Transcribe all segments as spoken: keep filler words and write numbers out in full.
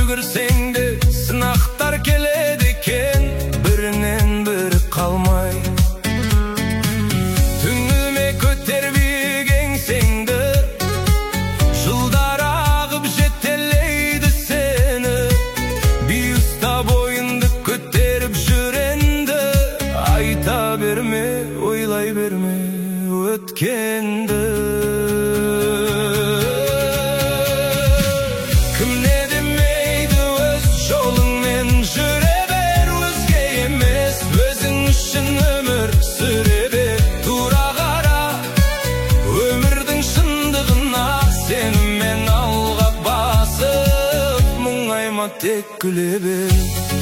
жүгірсең де сынақтар келеді екен, бірінен бірі қалмай. Түніме көтербек еңсеңді, жылдар ағып жетелейді сені. Биуста бойынды көтеріп жүренді, айта берме, ойлай берме өткенді. Кім не демейді, өз жолыңмен жүре бер, өзге емес, өзің үшін өмір сүре бер. Тура қара өмірдің шындығына, сенімен алға басып, мұңайма, тек күле бер.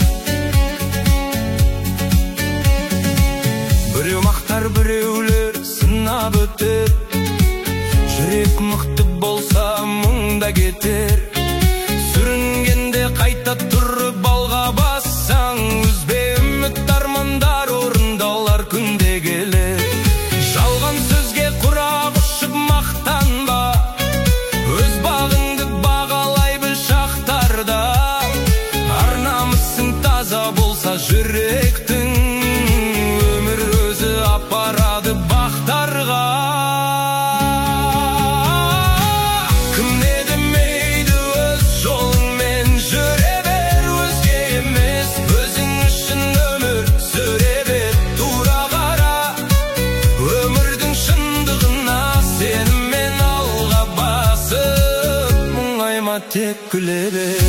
Біреу мақтар, біреулер сынап өтер, жүрек мықты болса мұңда кетер. Сүрінгенде қайта тұрып алға бассаң, үзбе үміт, армандар орындалар күнде келер. Жалған сөзге құрақ ұшып мақтанба, өз бағыңды бағалай біл шақтарда. Ар намысың таза болса жүректің, өмір өзі апарады бақтарға. Кім не демейді, өз жолыңмен жүре бер, өзге емес, өзің үшін өмір сүре бер. Тура қара өмірдің шындығына, сенімен алға басып, мұңайма, тек күле бер.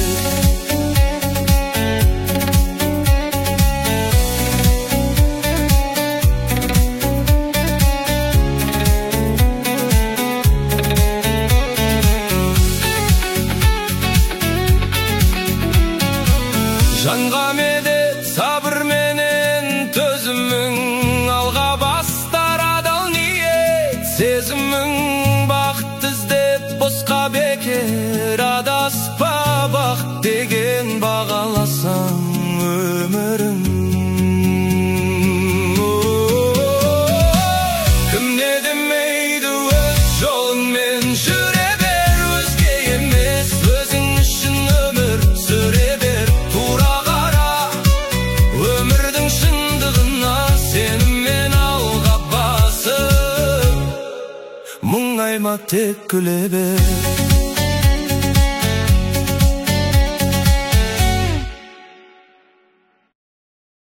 Жанға медет, сабыр менен төзімің, алға бастар адал ниет сезімің. Бақыт іздеп босқа бекер адаспа, бақыт деген бағаласаң өмірің. Кім не демейді, өз жолыңмен жүре бер, өзге емес, өзің үшін өмір сүре бер. Тура қара өмірдің шындығына, сенімен алға басып, мұңайма, тек күле бер.